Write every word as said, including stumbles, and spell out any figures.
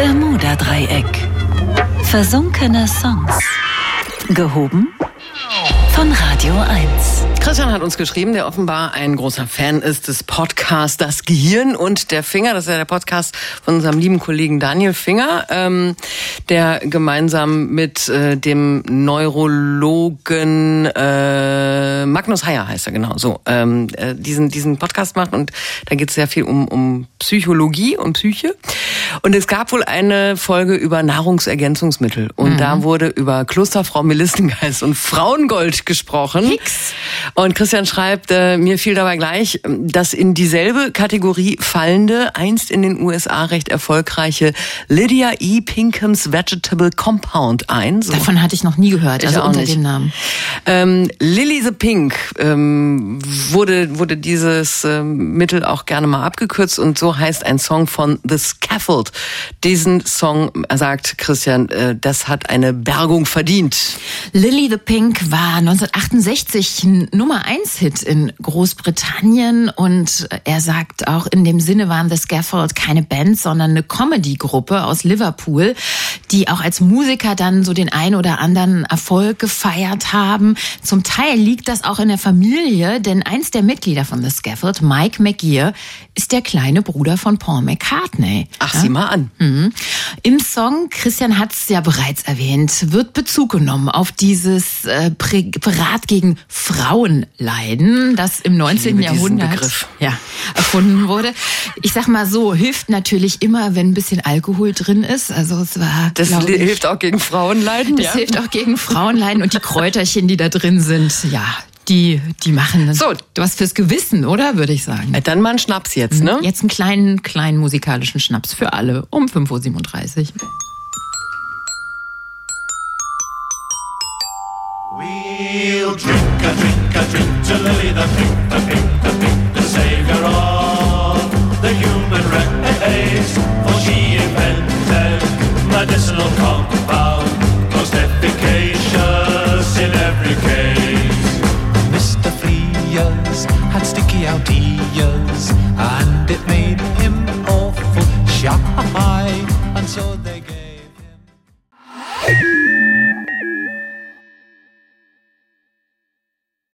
Bermuda-Dreieck. Versunkene Songs. Gehoben von Radio eins. Christian hat uns geschrieben, der offenbar ein großer Fan ist des Podcasts Das Gehirn und der Finger. Das ist ja der Podcast von unserem lieben Kollegen Daniel Finger, ähm, der gemeinsam mit äh, dem Neurologen äh, Magnus Heyer, heißt er genau, so ähm, äh, diesen diesen Podcast macht. Und da geht es sehr viel um um Psychologie und Psyche. Und es gab wohl eine Folge über Nahrungsergänzungsmittel. Und mhm. da wurde über Klosterfrau Melissengeist und Frauengold gesprochen. Hicks. Und Christian schreibt, äh, mir fiel dabei gleich das in dieselbe Kategorie fallende, einst in den U S A recht erfolgreiche Lydia E. Pinkhams Vegetable Compound ein. So. Davon hatte ich noch nie gehört, Ich also auch unter nicht. dem Namen. Ähm, Lily the Pink ähm, wurde wurde dieses ähm, Mittel auch gerne mal abgekürzt und so heißt ein Song von The Scaffold. Diesen Song, sagt Christian, äh, das hat eine Bergung verdient. Lily the Pink war neunzehnhundertachtundsechzig ein Nummer eins Hit in Großbritannien und er sagt auch, in dem Sinne waren The Scaffold keine Band, sondern eine Comedy-Gruppe aus Liverpool, die auch als Musiker dann so den ein oder anderen Erfolg gefeiert haben. Zum Teil liegt das auch in der Familie, denn eins der Mitglieder von The Scaffold, Mike McGear, ist der kleine Bruder von Paul McCartney. Ach, ja? sieh mal an. Mhm. Im Song, Christian hat es ja bereits erwähnt, wird Bezug genommen auf dieses äh, Präparat gegen Frauenleiden, das im neunzehnten Jahrhundert ja, erfunden wurde. Ich sag mal so, hilft natürlich immer, wenn ein bisschen Alkohol drin ist. Also es war, Das ich, hilft auch gegen Frauenleiden? Das ja. hilft auch gegen Frauenleiden und die Kräuterchen, die da drin sind, ja, die, die machen so was fürs Gewissen, oder? Würde ich sagen. Dann mal einen Schnaps jetzt, ne? Jetzt einen kleinen, kleinen musikalischen Schnaps für alle um fünf Uhr siebenunddreißig. We'll drink a drink a drink to Lily the Pink, the Pink, the Pink, the savior of the human race. For she invented medicinal compound, most efficacious in every case. Mister Frears had sticky out ears, and it made him awful shy, and so they